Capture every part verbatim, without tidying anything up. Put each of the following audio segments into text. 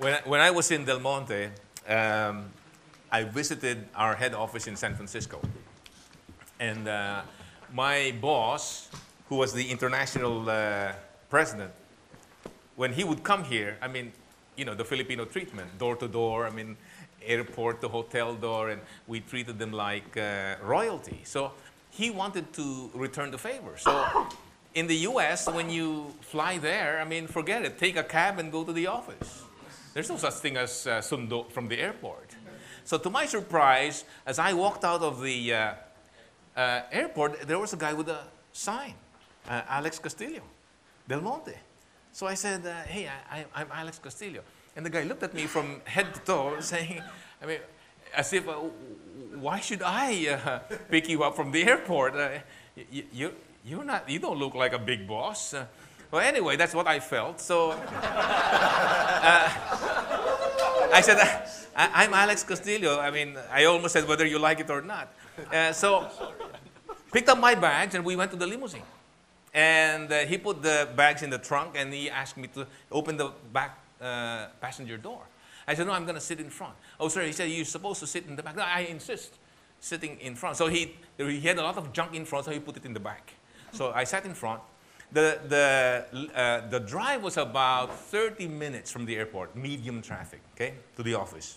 When I, when I was in Del Monte, um, I visited our head office in San Francisco. And uh, my boss, who was the international uh, president, when he would come here, I mean, you know, the Filipino treatment, door to door, I mean, airport to hotel door, and we treated them like uh, royalty. So he wanted to return the favor. So in the U S, when you fly there, I mean, forget it. Take a cab and go to the office. There's no such thing as uh, sundo from the airport. So to my surprise, as I walked out of the uh, uh, airport, there was a guy with a sign, uh, Alex Castillo, Del Monte. So I said, uh, hey, I, I, I'm Alex Castillo. And the guy looked at me from head to toe, saying, I mean, as if, uh, why should I uh, pick you up from the airport? Uh, you, you, you're not, you don't look like a big boss. Uh, well, anyway, that's what I felt. So uh, I said, I, I'm Alex Castillo. I mean, I almost said whether you like it or not. Uh, so picked up my bags and we went to the limousine. And uh, he put the bags in the trunk and he asked me to open the back uh, passenger door. I said, no, I'm going to sit in front. Oh, sir, he said, you're supposed to sit in the back. No, I insist, sitting in front. So he, he had a lot of junk in front, so he put it in the back. So I sat in front. The, the, uh, the drive was about thirty minutes from the airport, medium traffic, okay, to the office.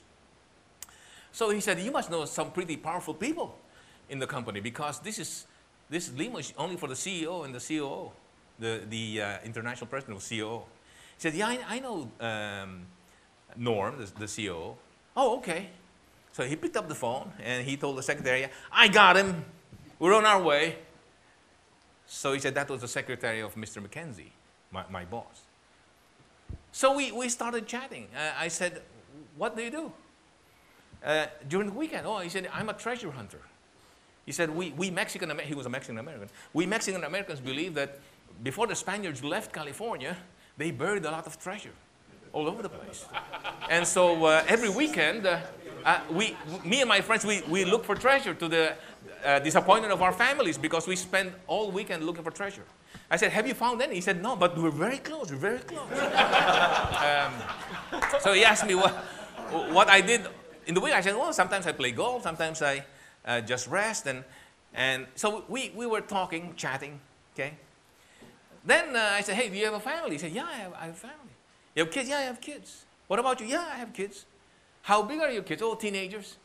So he said, you must know some pretty powerful people in the company because this is, this limo is only for the C E O and the C O O, the, the uh, international president of C O O. He said, yeah, I, I know um, Norm, the, the C O O. Oh, okay. So he picked up the phone and he told the secretary, I got him. We're on our way. So he said that was the secretary of Mister McKenzie, my, my boss. So we, we started chatting. Uh, I said, what do you do? Uh, during the weekend, oh, he said, I'm a treasure hunter. He said, we, we Mexican, Amer he was a Mexican American, we Mexican Americans believe that before the Spaniards left California, they buried a lot of treasure all over the place. And so uh, every weekend, uh, uh, we, me and my friends, we, we look for treasure to the uh, disappointment of our families because we spend all weekend looking for treasure. I said, have you found any? He said, no, but we're very close, we're very close. um, so he asked me what, what I did in the week. I said, well, sometimes I play golf, sometimes I uh, just rest. And, and so we, we were talking, chatting, okay? Then uh, I said, hey, do you have a family? He said, yeah, I have, I have a family. You have kids? Yeah, I have kids. What about you? Yeah, I have kids. How big are your kids? Oh, teenagers.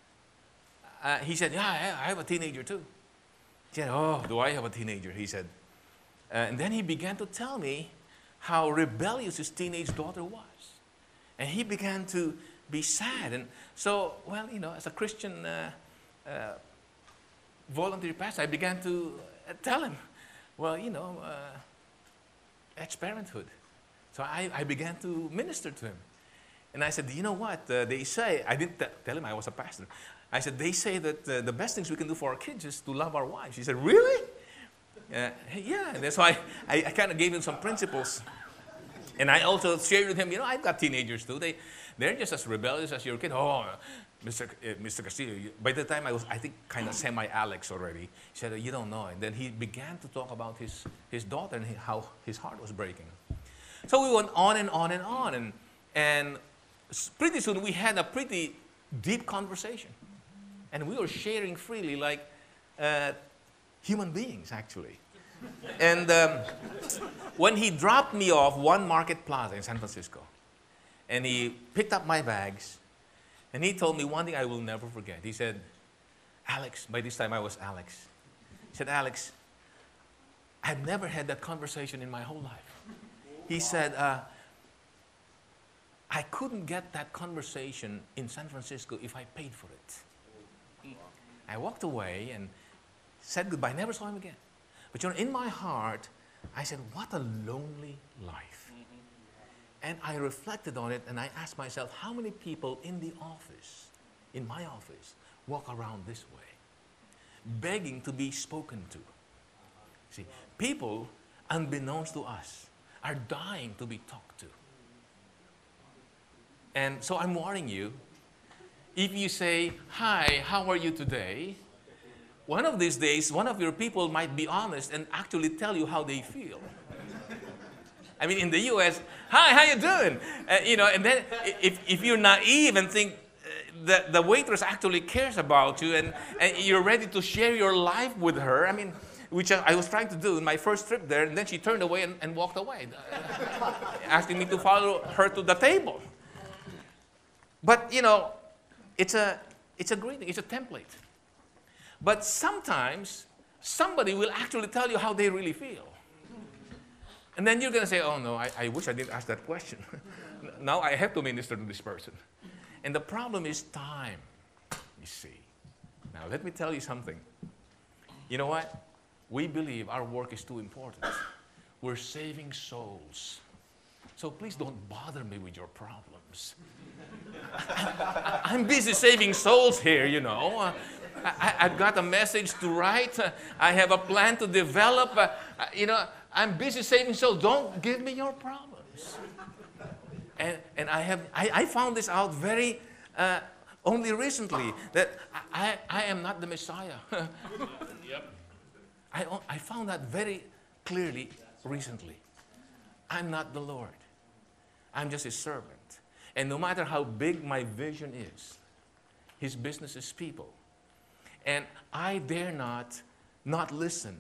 Uh, he said, yeah, I have a teenager too. He said, oh, do I have a teenager? He said. Uh, and then he began to tell me how rebellious his teenage daughter was. And he began to be sad. And so, well, you know, as a Christian uh, uh, volunteer pastor, I began to uh, tell him, well, you know, uh, that's parenthood. So I, I began to minister to him. And I said, you know what? Uh, they say, I didn't tell him I was a pastor. I said, they say that uh, the best things we can do for our kids is to love our wives. He said, really? Uh, yeah. And that's why I, I kind of gave him some principles. And I also shared with him, you know, I've got teenagers too. They, they're just as rebellious as your kid. Oh, Mister Uh, Mister Castillo, you, by the time I was, I think, kind of semi-Alex already, he said, you don't know. And then he began to talk about his, his daughter and how his heart was breaking. So we went on and on and on. And, and pretty soon we had a pretty deep conversation. And we were sharing freely like uh, human beings, actually. And um, when he dropped me off one Market Plaza in San Francisco, and he picked up my bags, and he told me one thing I will never forget. He said, Alex, by this time I was Alex. He said, Alex, I've never had that conversation in my whole life. He said, uh, I couldn't get that conversation in San Francisco if I paid for it. I walked away and said goodbye, never saw him again. But you know, in my heart, I said, what a lonely life. And I reflected on it and I asked myself, how many people in the office, in my office, walk around this way, begging to be spoken to? See, people, unbeknownst to us, are dying to be talked to. And so I'm warning you, if you say, hi, how are you today? One of these days, one of your people might be honest and actually tell you how they feel. I mean, in the U S, hi, how you doing? Uh, you know, and then if, if you're naive and think uh, the, the waitress actually cares about you and, and you're ready to share your life with her, I mean, which I was trying to do in my first trip there, and then she turned away and, and walked away, uh, asking me to follow her to the table. But, you know, it's a, it's a greeting, it's a template. But sometimes somebody will actually tell you how they really feel. And then you're going to say, oh no, I, I wish I didn't ask that question. Now I have to minister to this person. And the problem is time, you see. Now let me tell you something. You know what? We believe our work is too important. We're saving souls. So please don't bother me with your problems. I'm busy saving souls here, you know. I, I've got a message to write. I have a plan to develop. Uh, you know, I'm busy saving souls. Don't give me your problems. And, and I, have, I, I found this out very, uh, only recently, that I, I am not the Messiah. Yep. I, I found that very clearly recently. I'm not the Lord. I'm just His servant. And no matter how big my vision is, His business is people. And I dare not not listen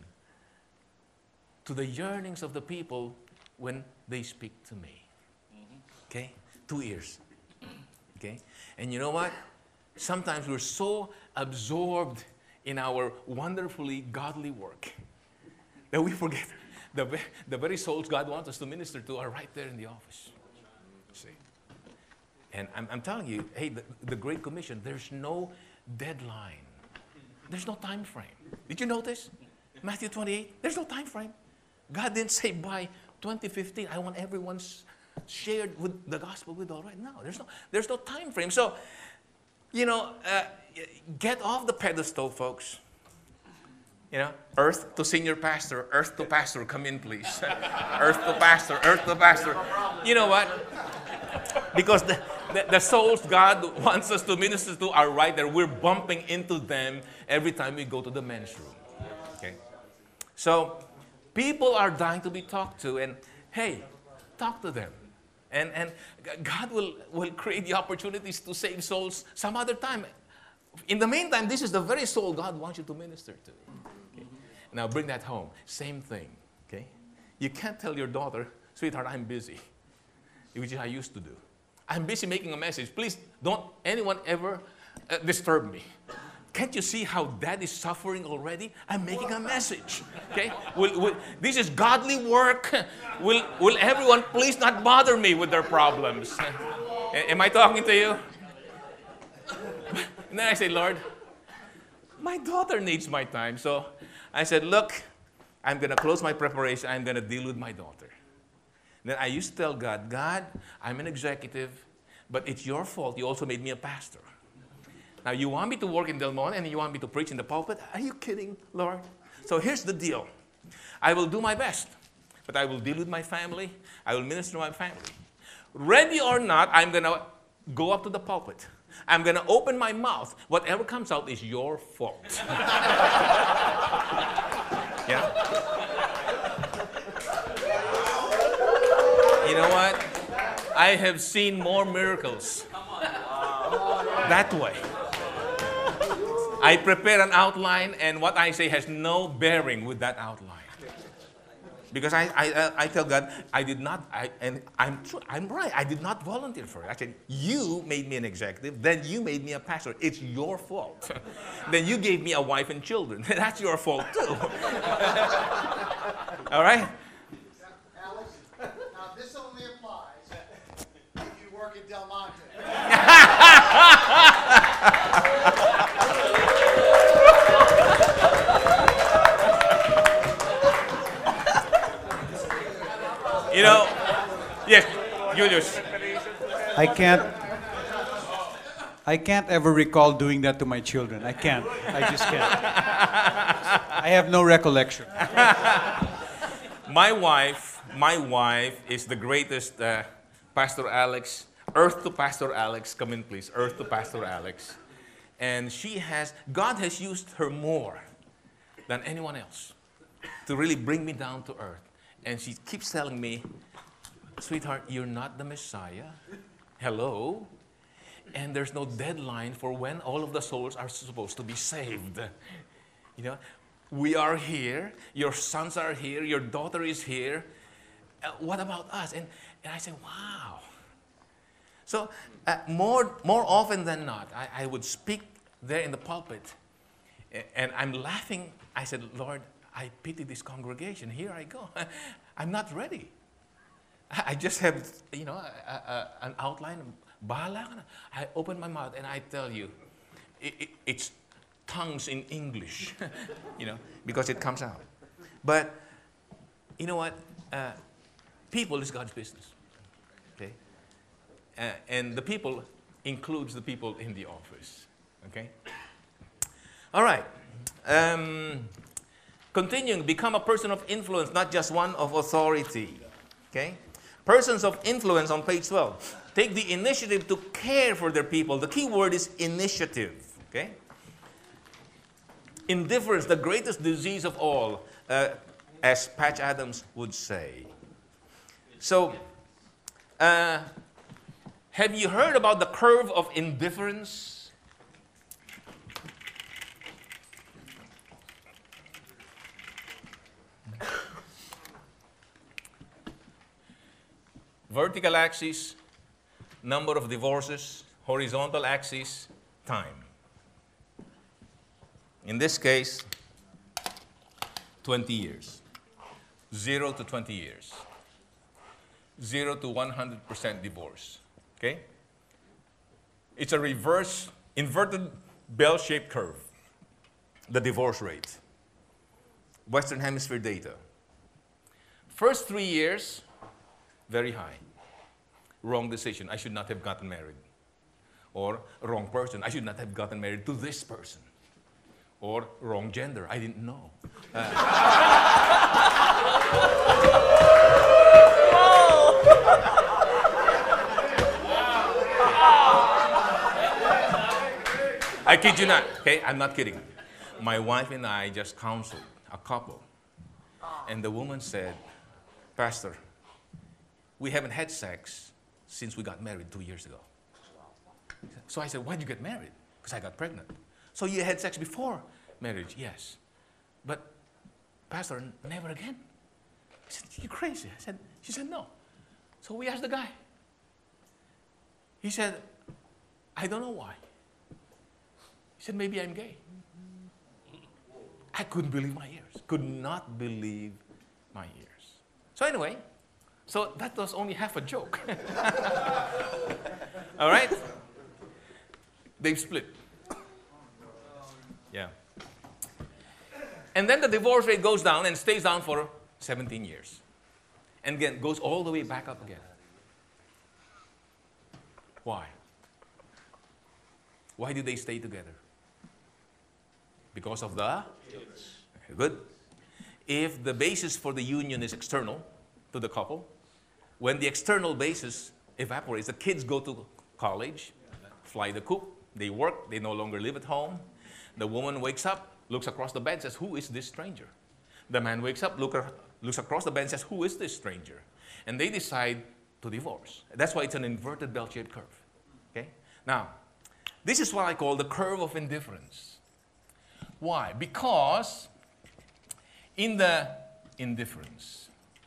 to the yearnings of the people when they speak to me. Okay? Two ears. Okay? And you know what? Sometimes we're so absorbed in our wonderfully godly work that we forget the, the very souls God wants us to minister to are right there in the office. See? And I'm, I'm telling you, hey, the, the Great Commission, there's no deadline. There's no time frame. Did you notice? Matthew twenty-eight, there's no time frame. God didn't say by twenty fifteen, I want everyone shared with the gospel with all right. No, there's no, there's no time frame. So, you know, uh, get off the pedestal, folks. You know, earth to senior pastor, earth to pastor, come in, please. Earth to pastor, earth to pastor. You know what? Because the, the, the souls God wants us to minister to are right there. We're bumping into them every time we go to the men's room. Okay? So, people are dying to be talked to, and hey, talk to them. And, and God will, will create the opportunities to save souls some other time. In the meantime, this is the very soul God wants you to minister to. Okay? Now, bring that home. Same thing. Okay? You can't tell your daughter, sweetheart, I'm busy, which I used to do. I'm busy making a message. Please don't anyone ever uh, disturb me. Can't you see how dad is suffering already? I'm making a message. Okay? Will, will, this is godly work. Will, will everyone please not bother me with their problems? Am I talking to you? And then I say, Lord, my daughter needs my time. So I said, look, I'm going to close my preparation. I'm going to deal with my daughter. Then I used to tell God, God, I'm an executive, but it's your fault. You also made me a pastor. Now, you want me to work in Del Monte and you want me to preach in the pulpit? Are you kidding, Lord? So here's the deal. I will do my best, but I will deal with my family. I will minister to my family. Ready or not, I'm going to go up to the pulpit. I'm going to open my mouth. Whatever comes out is your fault. Yeah? You know what? I have seen more miracles that way. I prepare an outline, and what I say has no bearing with that outline. Because I, I, I tell God, I did not, I, and I'm true, I'm right, I did not volunteer for it. I said, you made me an executive, then you made me a pastor. It's your fault. Then you gave me a wife and children. That's your fault too. All right? Alex, now this only applies if you work at Del Monte. You know, yes, Julius. I can't, I can't ever recall doing that to my children. I can't. I just can't. I have no recollection. My wife, my wife is the greatest, uh, Pastor Alex. Earth to Pastor Alex. Come in, please. Earth to Pastor Alex. And she has, God has used her more than anyone else to really bring me down to earth. And she keeps telling me, sweetheart, you're not the Messiah. Hello? And there's no deadline for when all of the souls are supposed to be saved. You know, we are here, your sons are here, your daughter is here. Uh, what about us? And, and I said, wow. So uh, more, more often than not, I, I would speak there in the pulpit, and I'm laughing. I said, Lord, I pity this congregation. Here I go. I'm not ready. I just have, you know, a, a, an outline. Bahala ka na. I open my mouth and I tell you, it, it, it's tongues in English, you know, because it comes out. But you know what? Uh, people is God's business. Okay? Uh, and the people includes the people in the office. Okay? All right. Um, continuing, become a person of influence, not just one of authority. Okay? Persons of influence on page twelve. Take the initiative to care for their people. The key word is initiative. Okay? Indifference, the greatest disease of all, uh, as Patch Adams would say. So, uh, have you heard about the curve of indifference? Vertical axis, number of divorces. Horizontal axis, time. In this case, twenty years. Zero to twenty years. Zero to one hundred percent divorce. Okay? It's a reverse, inverted bell-shaped curve. The divorce rate. Western Hemisphere data. First three years, very high. Wrong decision. I should not have gotten married. Or wrong person. I should not have gotten married to this person. Or wrong gender. I didn't know. Uh, I kid you not. Okay, I'm not kidding. My wife and I just counseled a couple. And the woman said, Pastor, we haven't had sex since we got married two years ago. So I said, why'd you get married? Because I got pregnant. So you had sex before marriage? Yes. But, Pastor, n- never again? I said, you're crazy. I said, she said, no. So we asked the guy. He said, I don't know why. He said, maybe I'm gay. I couldn't believe my ears. Could not believe my ears. So anyway, so that was only half a joke. All right? They've split. Yeah. And then the divorce rate goes down and stays down for seventeen years. And again, goes all the way back up again. Why? Why did they stay together? Because of the kids. Good. If the basis for the union is external to the couple, when the external basis evaporates, the kids go to college, fly the coop, they work, they no longer live at home. The woman wakes up, looks across the bed, says, who is this stranger? The man wakes up, look, looks across the bed, says, who is this stranger? And they decide to divorce. That's why it's an inverted bell-shaped curve. Okay? Now, this is what I call the curve of indifference. Why? Because in the indifference,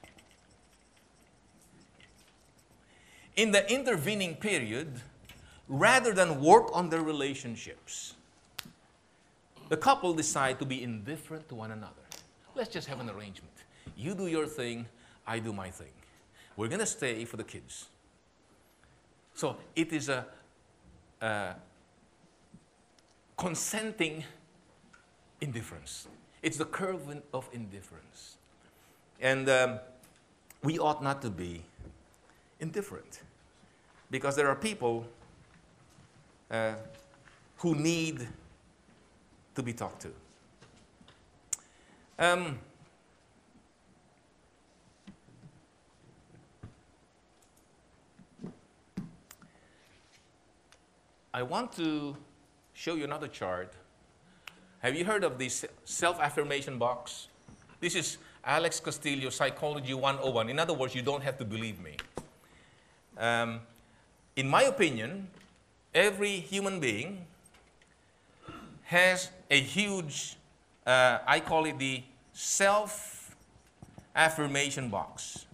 in the intervening period, rather than work on their relationships, the couple decide to be indifferent to one another. Let's just have an arrangement. You do your thing, I do my thing. We're going to stay for the kids. So it is a, a consenting indifference. It's the curve of indifference. And um, we ought not to be indifferent, because there are people uh, who need to be talked to. Um, I want to show you another chart. Have you heard of this self-affirmation box? This is Alex Castillo, Psychology one oh one. In other words, you don't have to believe me. Um, in my opinion, every human being has a huge, uh, I call it the self-affirmation box.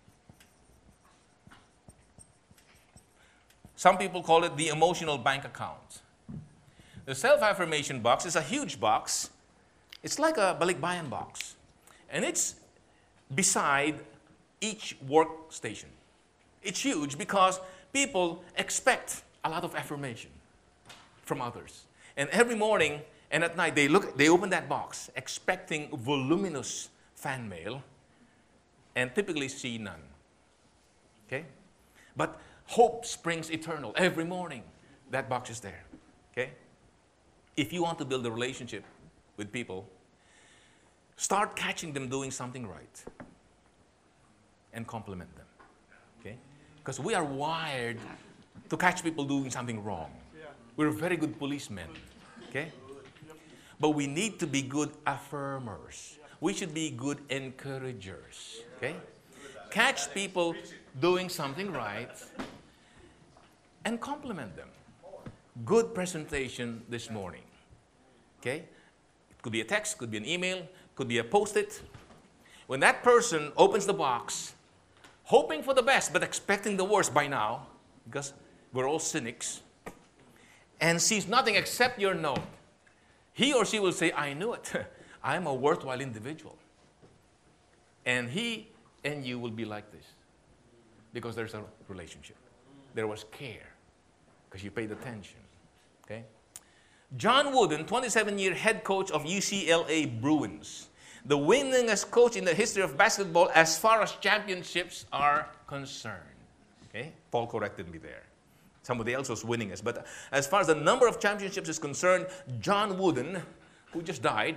Some people call it the emotional bank account. The self-affirmation box is a huge box. It's like a balikbayan box. And it's beside each workstation. It's huge because people expect a lot of affirmation from others. And every morning and at night, they look, they open that box expecting voluminous fan mail and typically see none. Okay? But hope springs eternal. Every morning, that box is there. Okay? If you want to build a relationship with people, start catching them doing something right and compliment them. Okay? Because we are wired to catch people doing something wrong. We're very good policemen. Okay? But we need to be good affirmers. We should be good encouragers. Okay? Catch people doing something right and compliment them. Good presentation this morning. Okay? It could be a text, could be an email, could be a post-it. When that person opens the box, hoping for the best but expecting the worst by now, because we're all cynics, and sees nothing except your note, he or she will say, I knew it. I'm a worthwhile individual. And he and you will be like this because there's a relationship. There was care because you paid attention. Okay? John Wooden, twenty-seven-year head coach of U C L A Bruins, the winningest coach in the history of basketball as far as championships are concerned. Okay? Paul corrected me there. Somebody else was winningest. But as far as the number of championships is concerned, John Wooden, who just died,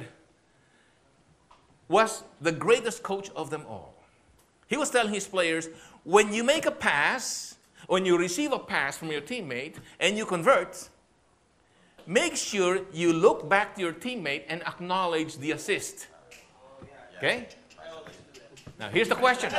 was the greatest coach of them all. He was telling his players, when you make a pass, when you receive a pass from your teammate and you convert, make sure you look back to your teammate and acknowledge the assist. Okay? Now, here's the question.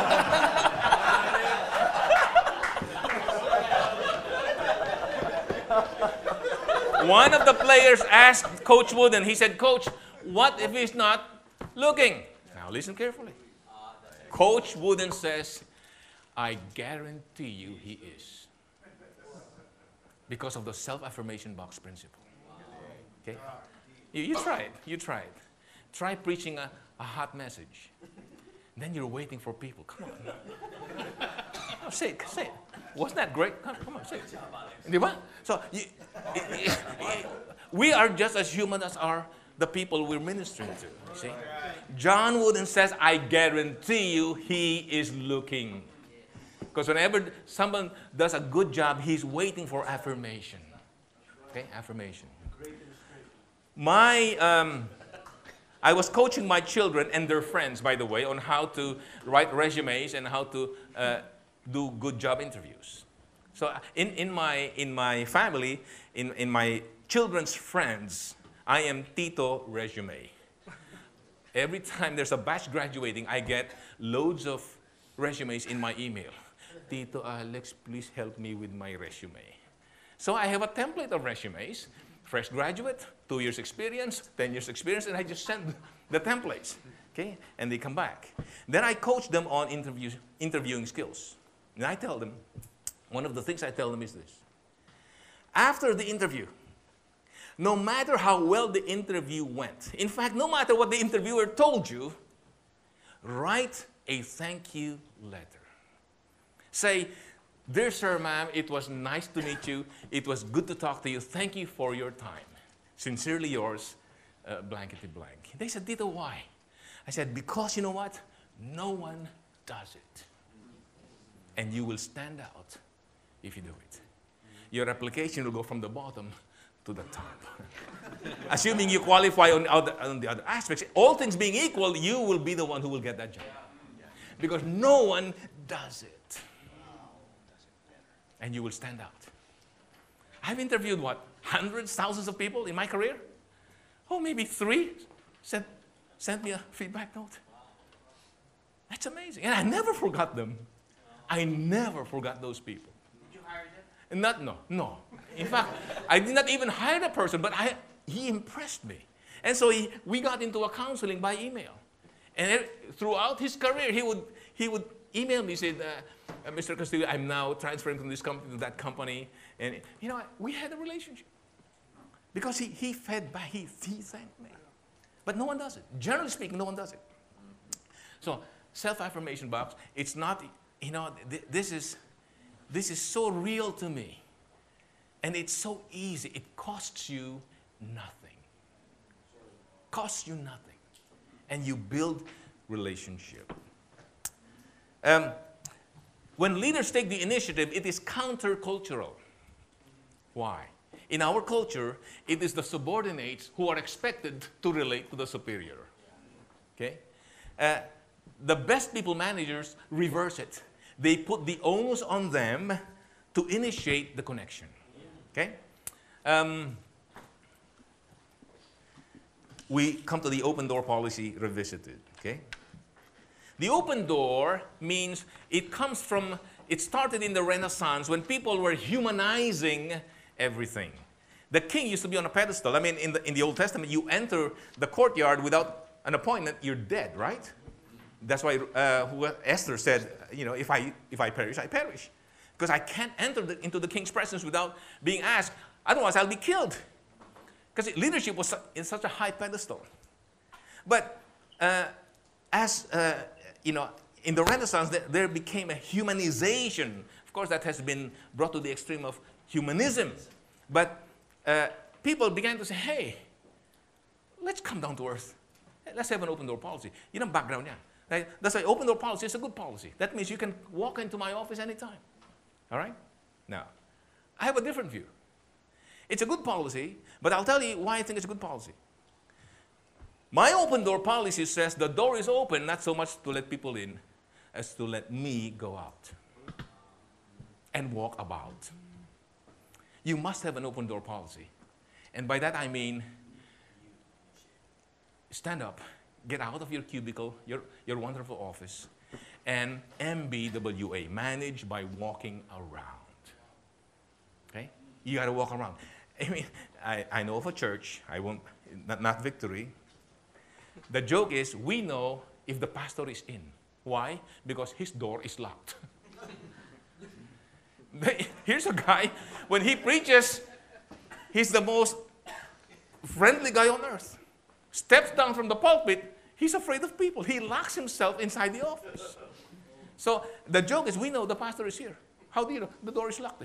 One of the players asked Coach Wooden, he said, Coach, what if he's not looking? Now, listen carefully. Coach Wooden says, I guarantee you he is. Because of the self-affirmation box principle. Okay? You, you try it. You try it. Try preaching a, a hot message. Then you're waiting for people. Come on. Oh, say it. Say it. Wasn't that great? Come, come on, say it. So, you, we are just as human as are the people we're ministering to. You see? John Wooden says, I guarantee you he is looking. Because whenever someone does a good job, he's waiting for affirmation. Okay, affirmation. My, um, I was coaching my children and their friends, by the way, on how to write resumes and how to uh, do good job interviews. So in, in, my, in my family, in, in my children's friends, I am Tito Resume. Every time there's a batch graduating, I get loads of resumes in my email. Tito Alex, please help me with my resume. So I have a template of resumes. Fresh graduate, two years experience, ten years experience, and I just send the templates. Okay? And they come back. Then I coach them on interview, interviewing skills. And I tell them, one of the things I tell them is this. After the interview, no matter how well the interview went, in fact, no matter what the interviewer told you, write a thank you letter. Say, dear sir, ma'am, it was nice to meet you. It was good to talk to you. Thank you for your time. Sincerely yours, uh, blankety blank. They said, Tito, why? I said, because you know what? No one does it. And you will stand out if you do it. Your application will go from the bottom to the top. Assuming you qualify on, other, on the other aspects, all things being equal, you will be the one who will get that job. Because no one does it. And you will stand out. I've interviewed, what, hundreds, thousands of people in my career? Oh, maybe three sent, sent me a feedback note. That's amazing. And I never forgot them. I never forgot those people. Did you hire them? Not, no, no. In fact, I did not even hire the person, but I, he impressed me. And so he, we got into a counseling by email. And it, throughout his career, he would, he would email me, said, uh, uh, Mister Castillo, I'm now transferring from this company to that company. And, you know, we had a relationship. Because he, he fed back, he, he thanked me. But no one does it. Generally speaking, no one does it. So, self-affirmation box, it's not, you know, th this is, this is so real to me. And it's so easy. It costs you nothing. Costs you nothing. And you build relationship. Um, when leaders take the initiative, it is countercultural. Why? In our culture, it is the subordinates who are expected to relate to the superior. Okay? Uh, the best people managers reverse it. They put the onus on them to initiate the connection. Okay? Um, we come to the open door policy revisited. Okay? The open door means it comes from, it started in the Renaissance when people were humanizing everything. The king used to be on a pedestal. I mean, in the, in the Old Testament, you enter the courtyard without an appointment, you're dead, right? That's why uh, who, Esther said, you know, if I, if I perish, I perish. Because I can't enter the, into the king's presence without being asked. Otherwise, I'll be killed. Because leadership was in such a high pedestal. But uh, as, uh, you know, in the Renaissance, there, there became a humanization. Of course, that has been brought to the extreme of humanism. But uh, people began to say, hey, let's come down to earth. Let's have an open door policy. You know, background, yeah. Right? That's why open door policy is a good policy. That means you can walk into my office anytime. All right? Now, I have a different view. It's a good policy, but I'll tell you why I think it's a good policy. My open door policy says the door is open not so much to let people in as to let me go out and walk about. You must have an open door policy. And by that I mean, stand up, get out of your cubicle, your, your wonderful office, and M B W A, manage by walking around. Okay? You got to walk around. I mean, I, I know of a church, I won't, not, not Victory. The joke is, we know if the pastor is in. Why? Because his door is locked. Here's a guy, when he preaches, he's the most friendly guy on earth. Steps down from the pulpit, he's afraid of people. He locks himself inside the office. So the joke is, we know the pastor is here. How do you know? The door is locked.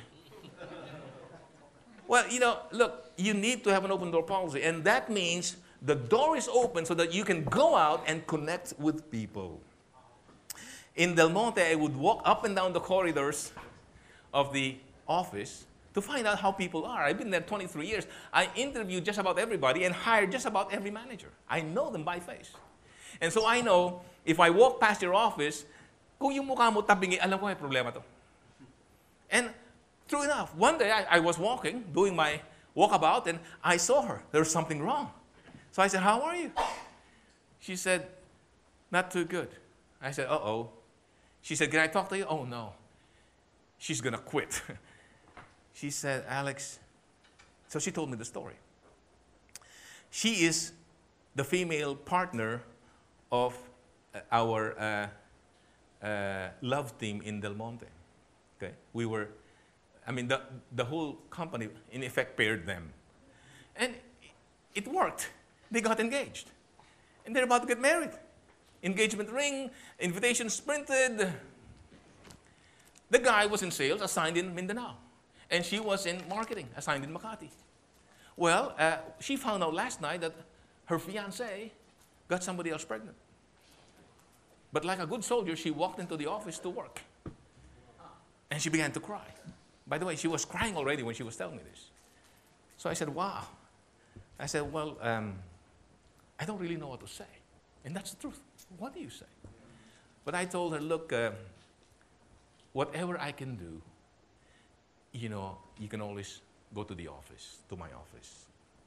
Well, you know, look, you need to have an open door policy. And that means the door is open so that you can go out and connect with people. In Del Monte, I would walk up and down the corridors of the office to find out how people are. I've been there twenty-three years. I interviewed just about everybody and hired just about every manager. I know them by face. And so I know, if I walk past your office, kung yung mukha mo tabingi, alam ko may problema to. And true enough, one day I, I was walking, doing my walkabout, and I saw her. There was something wrong. So I said, how are you? She said, not too good. I said, uh-oh. She said, can I talk to you? Oh, no. She's going to quit. She said, Alex, so she told me the story. She is the female partner of our uh, uh, love team in Del Monte. Okay? We were, I mean, the, the whole company, in effect, paired them. And it worked. They got engaged. And they're about to get married. Engagement ring, invitations printed. The guy was in sales, assigned in Mindanao. And she was in marketing, assigned in Makati. Well, uh, she found out last night that her fiancé got somebody else pregnant. But like a good soldier, she walked into the office to work. And she began to cry. By the way, she was crying already when she was telling me this. So I said, wow. I said, well, um, I don't really know what to say. And that's the truth. What do you say? But I told her, look, uh, whatever I can do, you know, you can always go to the office, to my office.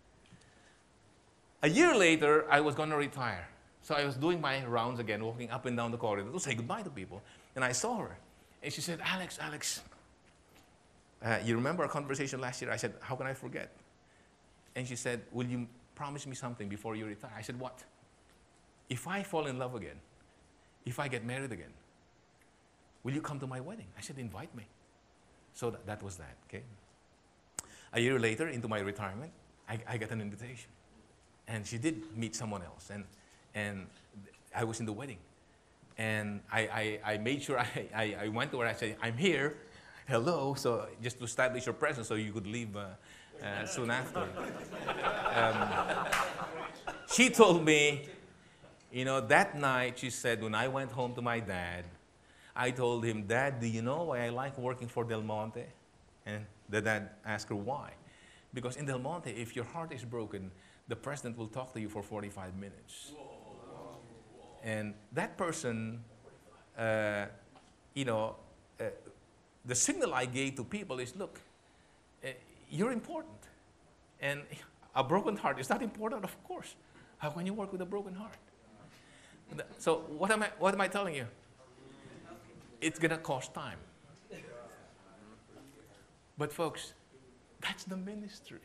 A year later, I was going to retire. So I was doing my rounds again, walking up and down the corridor to say goodbye to people. And I saw her. And she said, Alex, Alex, uh, you remember our conversation last year? I said, how can I forget? And she said, will you promise me something before you retire? I said, what? If I fall in love again, if I get married again, will you come to my wedding? I said, invite me. So that, that was that, okay? A year later, into my retirement, I, I got an invitation. And she did meet someone else. And, and I was in the wedding. And I, I, I made sure I, I, I went to her. I said, I'm here. Hello. So just to establish your presence so you could leave uh, uh, soon after. Um, she told me, you know, that night, she said, when I went home to my dad, I told him, Dad, do you know why I like working for Del Monte? And the dad asked her, why? Because in Del Monte, if your heart is broken, the president will talk to you for forty-five minutes. And that person, uh, you know, uh, the signal I gave to people is, look, uh, you're important. And a broken heart is not important, of course. How can you work with a broken heart? So what am I, what am I telling you? It's going to cost time. But folks, that's the ministry.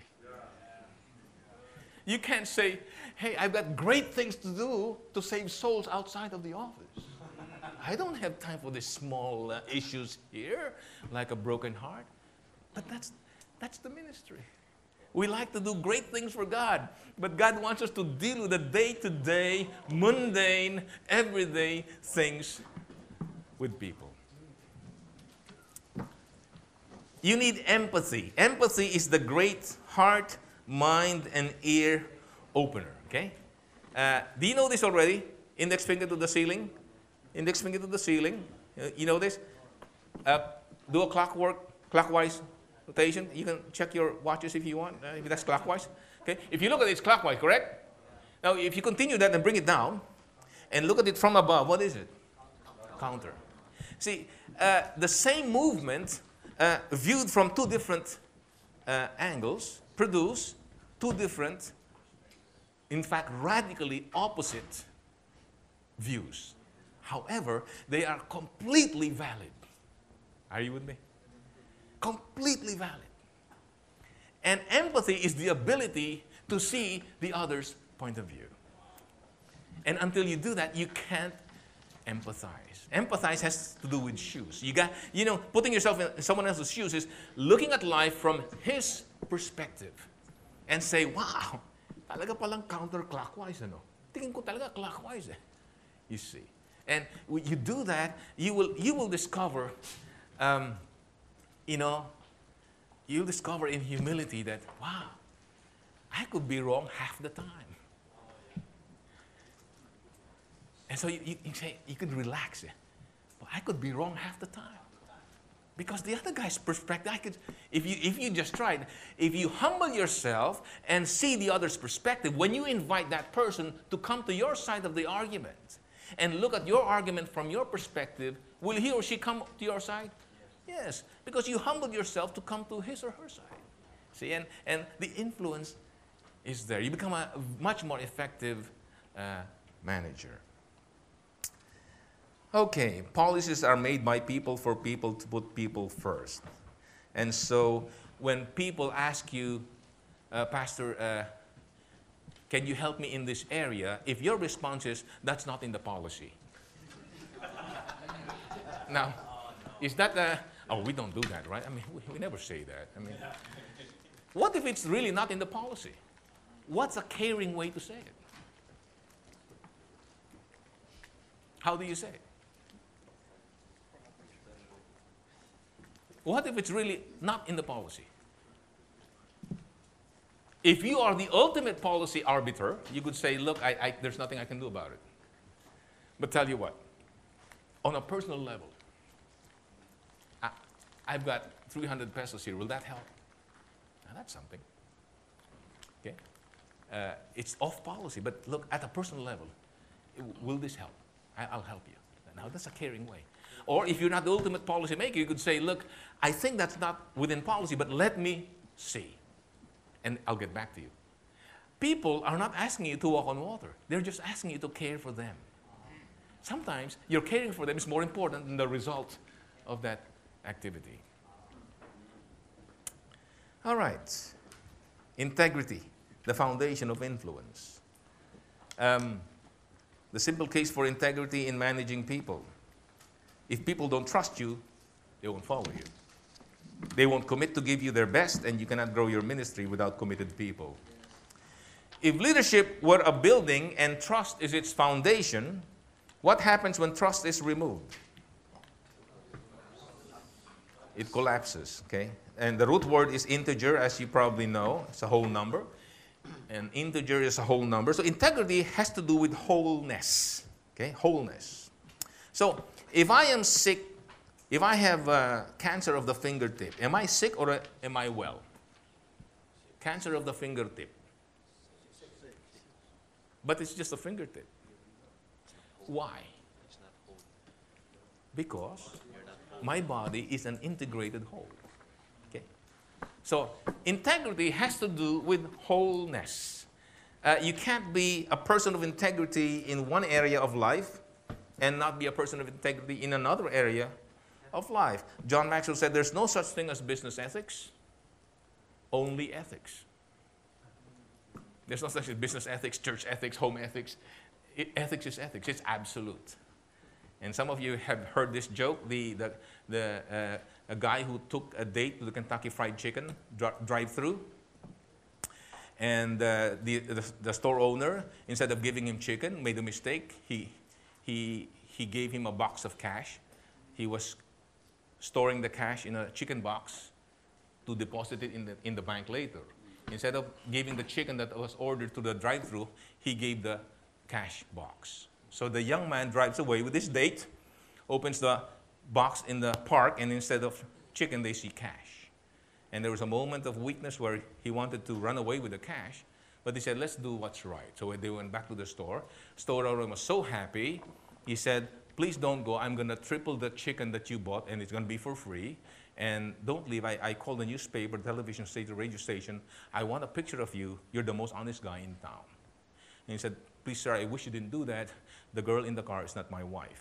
You can't say, hey, I've got great things to do to save souls outside of the office. I don't have time for these small uh, issues here, like a broken heart. But that's, that's the ministry. We like to do great things for God, but God wants us to deal with the day-to-day, mundane, everyday things with people. You need empathy. Empathy is the great heart, mind, and ear opener, okay? Uh, do you know this already? Index finger to the ceiling. Index finger to the ceiling. Uh, you know this? Uh, do a clockwork, clockwise rotation. You can check your watches if you want, uh, if that's clockwise. Okay? If you look at it, it's clockwise, correct? Now, if you continue that and bring it down, and look at it from above, what is it? Counter. See, uh, the same movement uh, viewed from two different uh, angles produce two different, in fact, radically opposite views. However, they are completely valid. Are you with me? Completely valid. And empathy is the ability to see the other's point of view. And until you do that, you can't empathize. Empathize has to do with shoes. You got, you know, putting yourself in someone else's shoes is looking at life from his perspective and say, wow, talaga palang counterclockwise, ano? Tingin ko talaga clockwise, eh. You see. And when you do that, you will, you will discover, um, you know, you'll discover in humility that, wow, I could be wrong half the time. And so you, you, you say, you could relax it. Well, I could be wrong half the time. Because the other guy's perspective, I could, if you, if you just tried, if you humble yourself and see the other's perspective, when you invite that person to come to your side of the argument and look at your argument from your perspective, will he or she come to your side? Yes, yes, because you humbled yourself to come to his or her side. See, and, and the influence is there. You become a much more effective uh, manager. Okay, policies are made by people for people to put people first. And so when people ask you, uh, Pastor, uh, can you help me in this area? If your response is, that's not in the policy. Now, is that, a, oh, we don't do that, right? I mean, we, we never say that. I mean, what if it's really not in the policy? What's a caring way to say it? How do you say it? What if it's really not in the policy? If you are the ultimate policy arbiter, you could say, look, I, I, there's nothing I can do about it. But tell you what, on a personal level, I, I've got three hundred pesos here. Will that help? Now, that's something. Okay? Uh, it's off policy, but look, at a personal level, will this help? I, I'll help you. Now, that's a caring way. Or if you're not the ultimate policy maker, you could say, look, I think that's not within policy, but let me see. And I'll get back to you. People are not asking you to walk on water. They're just asking you to care for them. Sometimes your caring for them is more important than the result of that activity. All right. Integrity, the foundation of influence. Um, the simple case for integrity in managing people. If people don't trust you, they won't follow you. They won't commit to give you their best, and you cannot grow your ministry without committed people. If leadership were a building and trust is its foundation, what happens when trust is removed? It collapses, okay? And the root word is integer, as you probably know. It's a whole number. And integer is a whole number. So integrity has to do with wholeness, okay? Wholeness. So if I am sick, if I have uh, cancer of the fingertip, am I sick or am I well? Cancer of the fingertip. But it's just a fingertip. Why? Because my body is an integrated whole. Okay? So integrity has to do with wholeness. Uh, you can't be a person of integrity in one area of life and not be a person of integrity in another area of life. John Maxwell said there's no such thing as business ethics, only ethics. There's no such thing as business ethics, church ethics, home ethics. It, ethics is ethics. It's absolute. And some of you have heard this joke, the, the, the, uh, a guy who took a date to the Kentucky Fried Chicken dri- drive-through. And uh, the, the, the store owner, instead of giving him chicken, made a mistake. He, he, he gave him a box of cash. He was storing the cash in a chicken box to deposit it in the, in the bank later. Instead of giving the chicken that was ordered to the drive-thru, he gave the cash box. So the young man drives away with his date, opens the box in the park, and instead of chicken, they see cash. And there was a moment of weakness where he wanted to run away with the cash, but he said, let's do what's right. So they went back to the store. Store owner was so happy, he said, please don't go. I'm going to triple the chicken that you bought, and it's going to be for free. And don't leave. I, I called the newspaper, television station, radio station. I want a picture of you. You're the most honest guy in town. And he said, please, sir, I wish you didn't do that. The girl in the car is not my wife.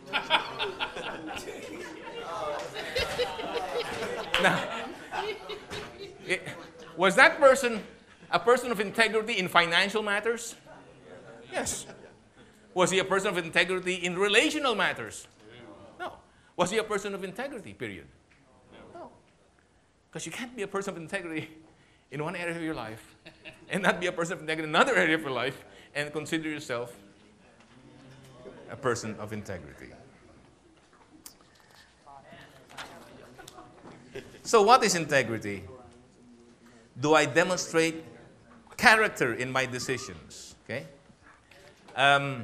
Now, it, was that person a person of integrity in financial matters? Yes. Was he a person of integrity in relational matters? No. Was he a person of integrity, period? No. Because you can't be a person of integrity in one area of your life and not be a person of integrity in another area of your life and consider yourself a person of integrity. So what is integrity? Do I demonstrate character in my decisions? Okay. Um,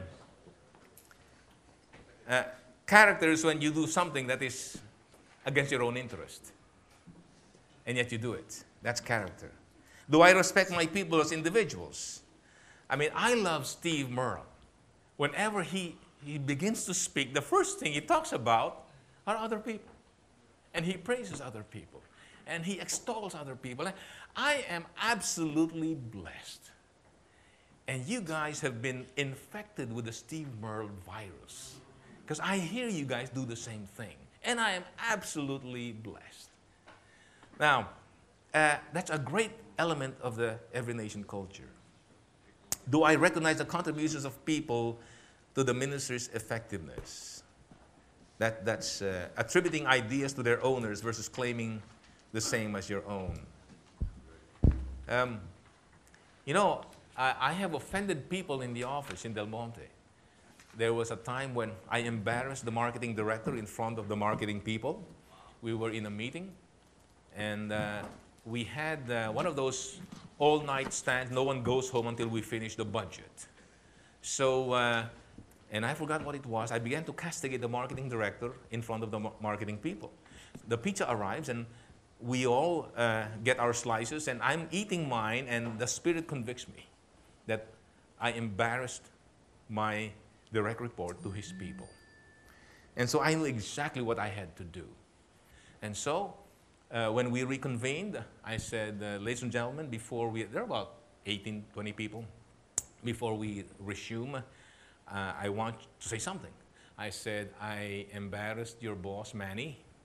uh, character is when you do something that is against your own interest, and yet you do it. That's character. Do I respect my people as individuals? I mean, I love Steve Merle. Whenever he, he begins to speak, the first thing he talks about are other people. And he praises other people. And he extols other people. I am absolutely blessed. And you guys have been infected with the Steve Merle virus. Because I hear you guys do the same thing. And I am absolutely blessed. Now, uh, that's a great element of the Every Nation culture. Do I recognize the contributions of people to the ministry's effectiveness? That, that's uh, attributing ideas to their owners versus claiming the same as your own. Um, you know, I, I have offended people in the office in Del Monte. There was a time when I embarrassed the marketing director in front of the marketing people. We were in a meeting, and uh, we had uh, one of those all-night stands. No one goes home until we finish the budget. So, uh, and I forgot what it was. I began to castigate the marketing director in front of the mar- marketing people. The pizza arrives, and we all uh, get our slices, and I'm eating mine, and the Spirit convicts me that I embarrassed my direct report to his people. And so I knew exactly what I had to do. And so uh, when we reconvened, I said, uh, ladies and gentlemen, before we, there are about eighteen, twenty people, before we resume, uh, I want to say something. I said, I embarrassed your boss, Manny,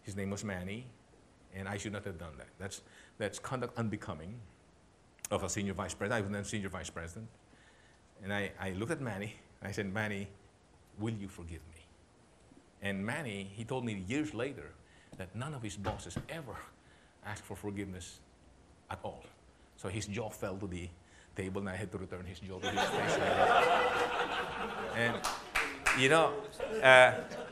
His name was Manny, and I should not have done that. That's, that's conduct unbecoming of a senior vice president. I was then senior vice president. And I, I looked at Manny, and I said, Manny, will you forgive me? And Manny, he told me years later that none of his bosses ever asked for forgiveness at all. So his jaw fell to the table, and I had to return his jaw to his face. And, you know, uh,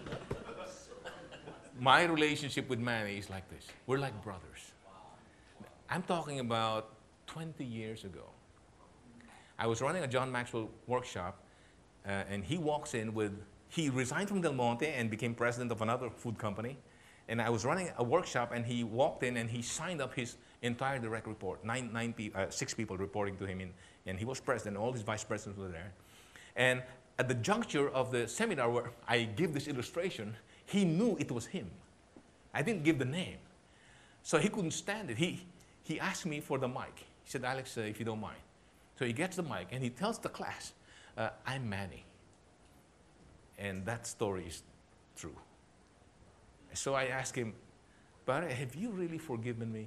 my relationship with Manny is like this. We're like brothers. I'm talking about twenty years ago. I was running a John Maxwell workshop, uh, and he walks in with, he resigned from Del Monte and became president of another food company. And I was running a workshop, and he walked in and he signed up his entire direct report, nine, nine pe- uh, six people reporting to him, in, and he was president, all his vice presidents were there. And at the juncture of the seminar where I give this illustration, he knew it was him. I didn't give the name. So he couldn't stand it. He, he asked me for the mic. He said, Alex, uh, if you don't mind. So he gets the mic, and he tells the class, uh, I'm Manny. And that story is true. So I asked him, but have you really forgiven me?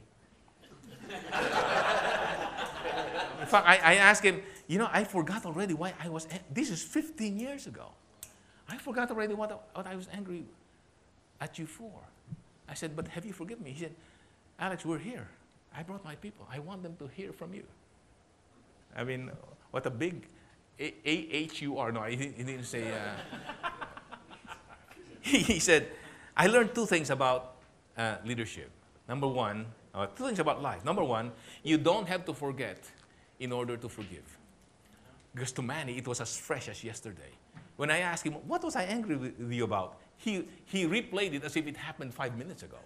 In fact, I, I asked him, you know, I forgot already why I was, an- this is fifteen years ago. I forgot already what, what I was angry at you for. I said, but have you forgiven me? He said, Alex, we're here. I brought my people. I want them to hear from you. I mean, what a big A H U R. No, he didn't, he didn't say. Uh, he, he said, I learned two things about uh, leadership. Number one, uh, two things about life. Number one, you don't have to forget in order to forgive. Because to Manny, it was as fresh as yesterday. When I asked him, what was I angry with you about? He, he replayed it as if it happened five minutes ago.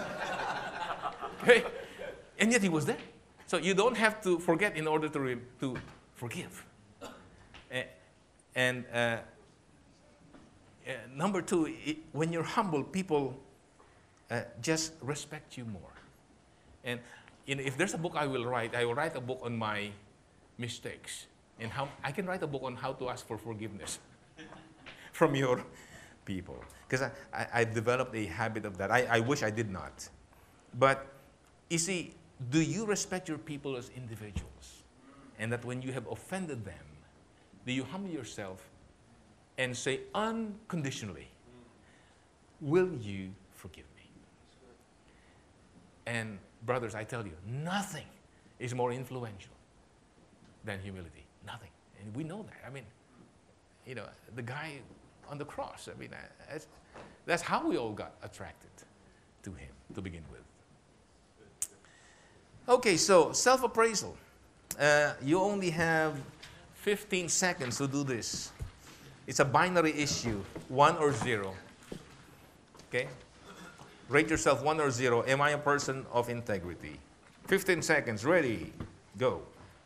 Okay? And yet he was there. So you don't have to forget in order to, re- to forgive. Uh, and uh, uh, number two, it, when you're humble, people uh, just respect you more. And you know, if there's a book I will write, I will write a book on my mistakes. And how I can write a book on how to ask for forgiveness from your people. Because I, I, I've developed a habit of that. I, I wish I did not. But you see, do you respect your people as individuals? And that when you have offended them, do you humble yourself and say unconditionally, will you forgive me? And brothers, I tell you, nothing is more influential than humility. Nothing. And we know that. I mean, you know, the guy on the cross, I mean, that's, that's how we all got attracted to him to begin with. Okay, so self-appraisal. Uh, you only have fifteen seconds to do this. It's a binary issue, one or zero. Okay? Rate yourself one or zero. Am I a person of integrity? fifteen seconds. Ready? Go.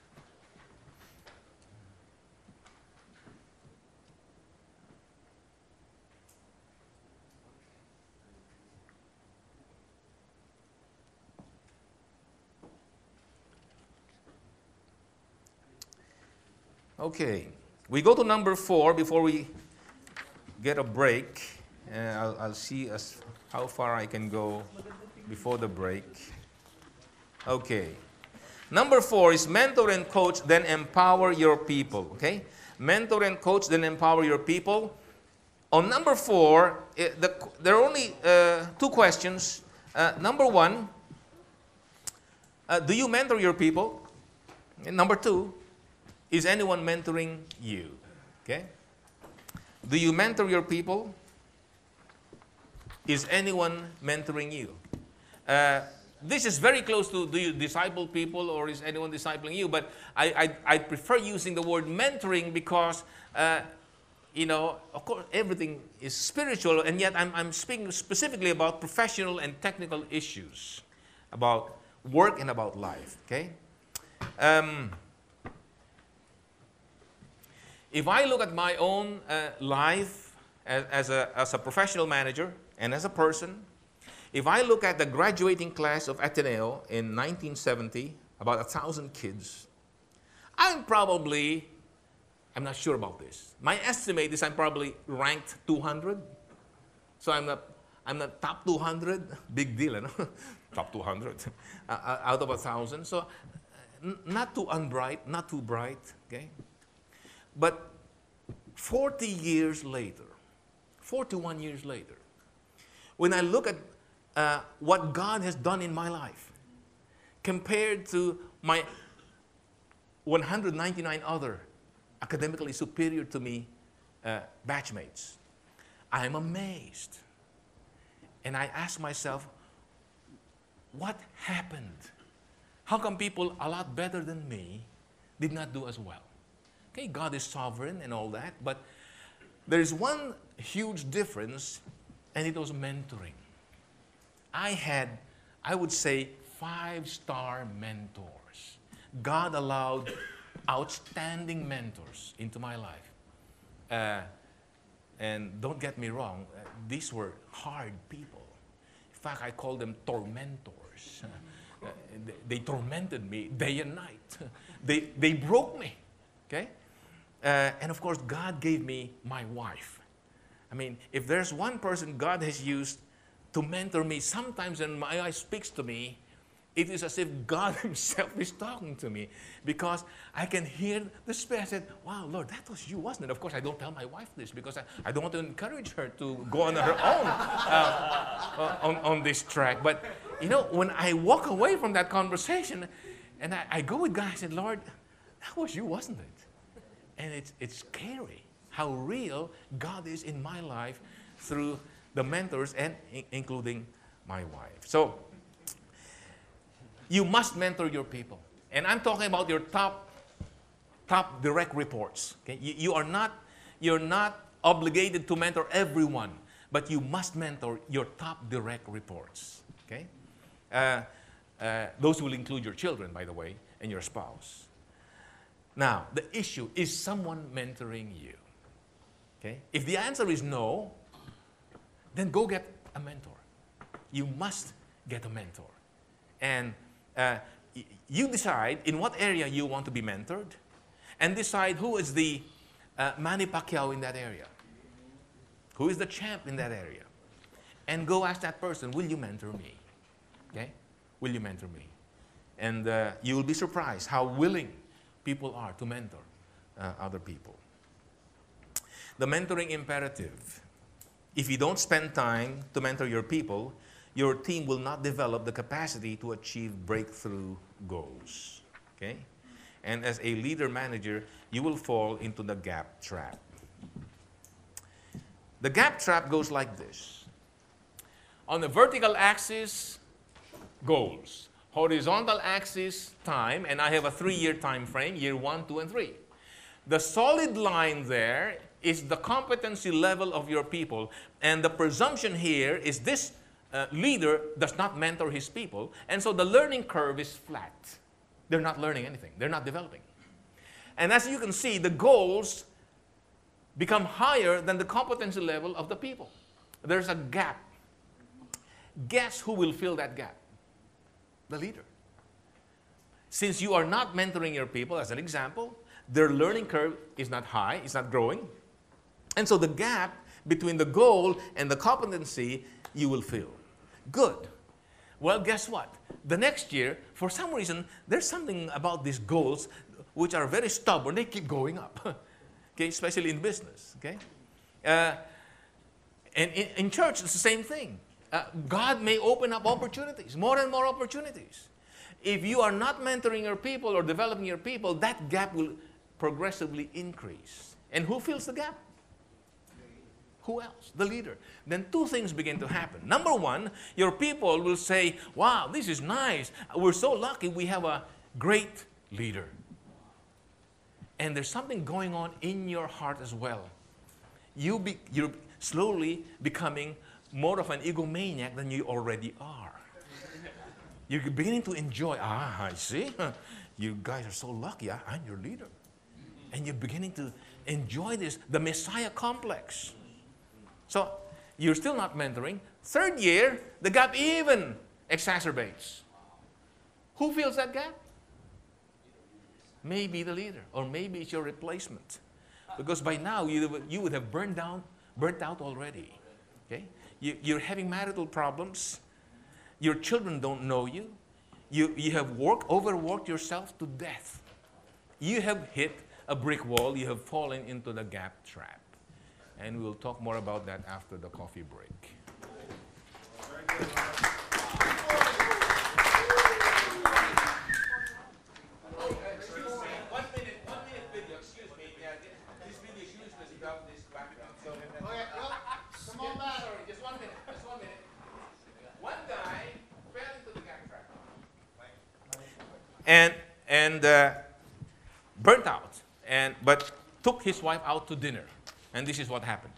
Okay, we go to number four before we get a break. Uh, I'll, I'll see as how far I can go before the break. Okay, number four is mentor and coach, then empower your people. Okay, mentor and coach, then empower your people. On number four, uh, the, there are only uh, two questions. Uh, number one, uh, do you mentor your people? And number two, is anyone mentoring you? Okay? Do you mentor your people? Is anyone mentoring you? Uh, this is very close to do you disciple people or is anyone discipling you? But I, I, I prefer using the word mentoring because, uh, you know, of course, everything is spiritual, and yet I'm, I'm speaking specifically about professional and technical issues, about work and about life. Okay? Um, If I look at my own uh, life as, as, a, as a professional manager and as a person, if I look at the graduating class of Ateneo in nineteen seventy, about a thousand kids, I'm probably, I'm not sure about this. My estimate is I'm probably ranked two hundred. So I'm, not, I'm not top two hundred, big deal, you know? Top two hundred, uh, uh, out of a thousand. So, n- not too unbright, not too bright, okay? But forty years later, forty-one years later, when I look at uh, what God has done in my life, compared to my one hundred ninety-nine other academically superior to me uh, batchmates, I am amazed. And I ask myself, what happened? How come people a lot better than me did not do as well? Okay, God is sovereign and all that, but there is one huge difference, and it was mentoring. I had, I would say, five-star mentors. God allowed outstanding mentors into my life. Uh, and don't get me wrong, uh, these were hard people. In fact, I call them tormentors. Uh, they, they tormented me day and night. they, they broke me, okay? Uh, and of course, God gave me my wife. I mean, if there's one person God has used to mentor me, sometimes when my eye speaks to me, it is as if God himself is talking to me, because I can hear the Spirit. I said, wow, Lord, that was you, wasn't it? Of course, I don't tell my wife this because I, I don't want to encourage her to go on her own uh, on, on this track. But, you know, when I walk away from that conversation and I, I go with God, I said, Lord, that was you, wasn't it? And it's, it's scary how real God is in my life through the mentors and I- including my wife. So, you must mentor your people. And I'm talking about your top, top direct reports. Okay? You, you are not, you're not obligated to mentor everyone, but you must mentor your top direct reports. Okay? Uh, uh, those will include your children, by the way, and your spouse. Now, the issue is someone mentoring you. Okay? If the answer is no, then go get a mentor. You must get a mentor. And uh, y- you decide in what area you want to be mentored, and decide who is the uh, Manny Pacquiao in that area. Who is the champ in that area. And go ask that person, will you mentor me? Okay? Will you mentor me? And uh, you will be surprised how willing people are to mentor uh, other people. The mentoring imperative. If you don't spend time to mentor your people, your team will not develop the capacity to achieve breakthrough goals. Okay? And as a leader manager, you will fall into the gap trap. The gap trap goes like this. On the vertical axis, goals. Horizontal axis, time, and I have a three-year time frame, year one, two, and three. The solid line there is the competency level of your people, and the presumption here is this uh, leader does not mentor his people, and so the learning curve is flat. They're not learning anything. They're not developing. And as you can see, the goals become higher than the competency level of the people. There's a gap. Guess who will fill that gap? The leader. Since you are not mentoring your people, as an example, their learning curve is not high, it's not growing. And so the gap between the goal and the competency, you will fill. Good. Well, guess what? The next year, for some reason, there's something about these goals which are very stubborn. They keep going up, okay? Especially in business, okay? Uh, and in, in church, it's the same thing. Uh, God may open up opportunities, more and more opportunities. If you are not mentoring your people or developing your people, that gap will progressively increase. And who fills the gap? Who else? The leader. Then two things begin to happen. Number one, your people will say, wow, this is nice. We're so lucky we have a great leader. And there's something going on in your heart as well. You be, you're slowly becoming more of an egomaniac than you already are. You're beginning to enjoy, ah, I see. You guys are so lucky. I, I'm your leader. And you're beginning to enjoy this, the Messiah complex. So you're still not mentoring. Third year, the gap even exacerbates. Who fills that gap? Maybe the leader, or maybe it's your replacement. Because by now, you, you would have burned down, burnt out already. Okay? You, you're having marital problems. Your children don't know you. You, you have worked, overworked yourself to death. You have hit a brick wall. You have fallen into the gap trap. And we'll talk more about that after the coffee break. One minute, one minute video. Excuse me. Yeah, this video is useless without this background. So, Okay, well, come on back. sorry, just one minute. Just one minute. One guy fell into the gap trap. And and uh, burnt out. And but took his wife out to dinner. And this is what happened.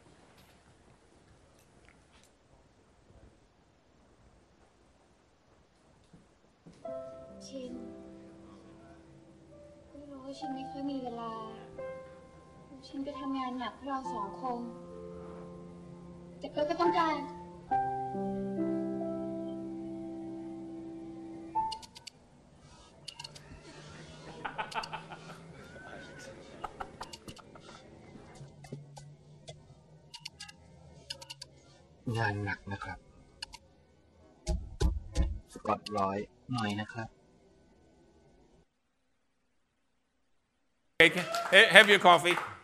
ชินก็รู้ว่าชินไม่ค่อยมีเวลา ชินก็ทำงานหนักเพื่อเราสองคน แต่ก็ต้องการงานหนักนะครับสกอตร้อยหน่อยนะครับ Okay, have your coffee.